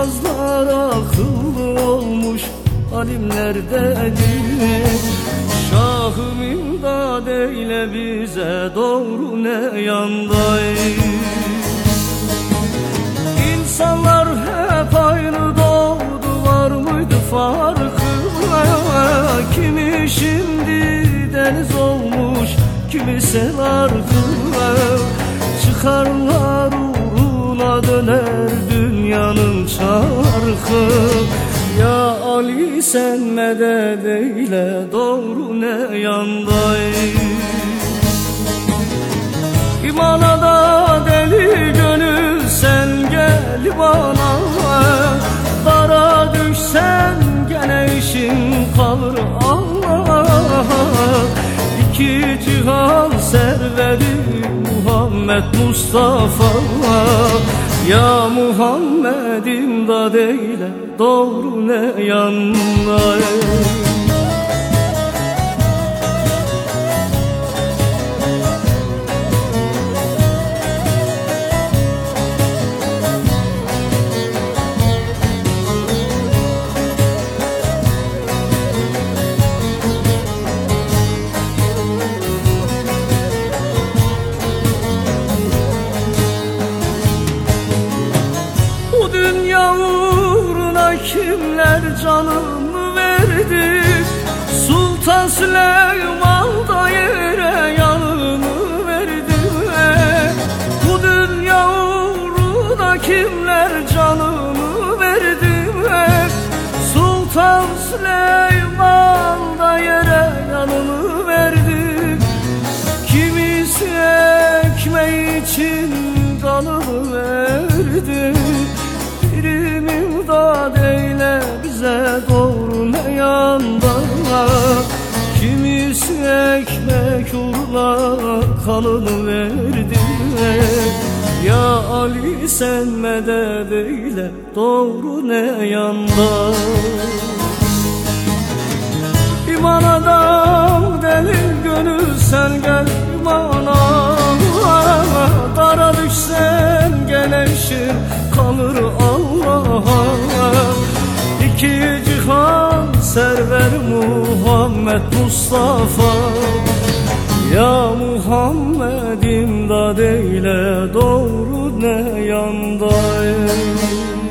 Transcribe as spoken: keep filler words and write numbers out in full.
Bilmazlar akıllı olmuş alimler deli. Şahım imdad eyle bize, doğru ne yanday. İnsanlar hep aynı doğdu, var mıydı farkı? Kimi şimdi deniz olmuş, kimi sel ardı. Çıkarlar uğruna döner dünyanın çarkı. Ya Ali sen medet eyle, doğru ne yanday. İmana da deli gönül sen gel bana. Dara düşsen gene işin kalır Allah. İki cihan serveri Muhammed Mustafa. Ya Muhammed imdad eyle, doğru ne yanday. Dünya uğruna kimler canını verdi? Sultan Süleyman da yere yanını verdi. Bu dünya uğruna kimler canını verdi? Sultan Süleyman da yere yanını verdi. Kimisi ekmeği için kanını verdi. İmdad eyle bize, doğru ne yanda. Kimisi ekmek uğruna kanını verdi. Ya Ali sen medet eyle, doğru ne yanda. İman adam deli gönül sen gel imana. Dara düşsen gene işin kalır Allah'a. İki cihan server Muhammed Mustafa. Ya Muhammed imdad eyle, doğru ne yanday.